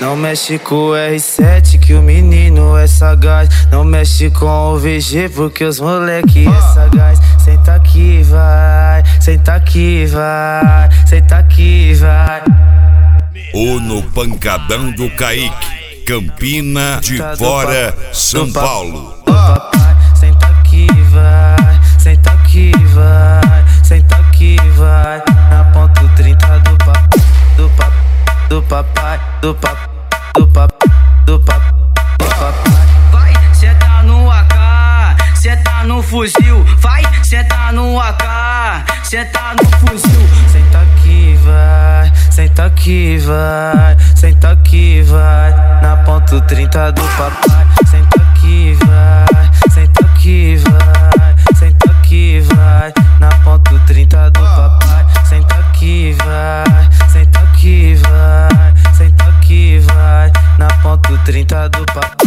Não mexe com o R7 que o menino é sagaz. Não mexe com o VG porque os moleque é sagaz. Senta aqui, vai, senta aqui, vai, senta aqui, vai. Ou no Pancadão do Kaique, Campina de Fora, São Paulo. Senta aqui, vai, senta aqui, vai, senta aqui, vai. Na ponto 30 do papo, do papo, do papai, do papo, do papo, do papo, do papai. Vai, senta no AK, senta no fuzil. Vai, senta no AK, senta no fuzil. Senta aqui, vai, senta aqui, vai, senta aqui, vai. Na ponto 30 do papai. Senta aqui, vai, senta aqui, vai, senta aqui, vai. Na ponto 30 do papai. Senta aqui, vai, senta aqui, vai, senta aqui, vai. Na ponto 30 do papai.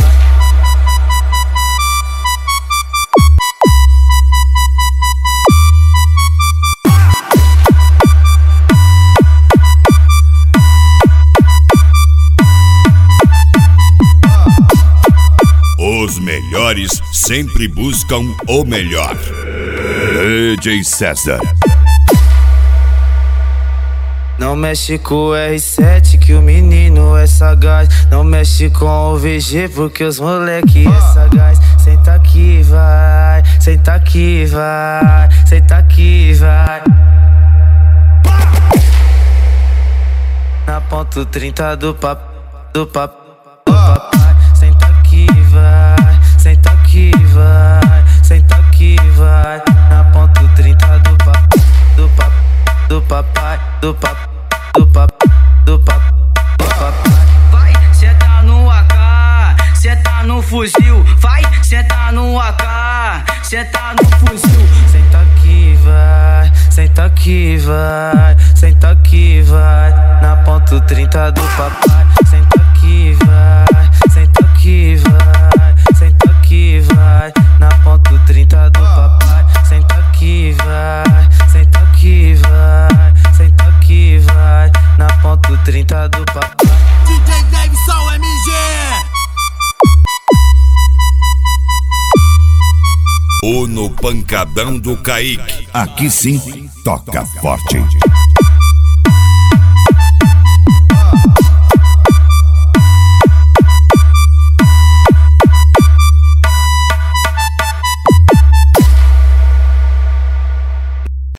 Os melhores sempre buscam o melhor. DJ César. Não mexe com o R7 que o menino é sagaz. Não mexe com o VG porque os moleque é sagaz. Senta aqui, vai, senta aqui, vai, senta aqui, vai. Na ponto 30 do papo, do papo, do papai. Senta aqui, vai, senta aqui, vai, senta aqui, vai. Na ponto 30 do papo, do papo, do papai, do papo, do papo, do papo, do papai. Vai, senta no AK, senta no fuzil. Vai, senta no AK, senta no fuzil. Senta aqui, vai, senta aqui, vai, senta aqui, vai. Na ponto 30 do papai. Senta aqui, vai, senta aqui, vai, senta aqui, vai. Na ponto 30 do papai. Senta aqui, vai, senta aqui, vai, senta aqui, vai. Na ponto 30 do papai. DJ Davidson MG. Ou no Pancadão do Kaique. Aqui sim, toca forte.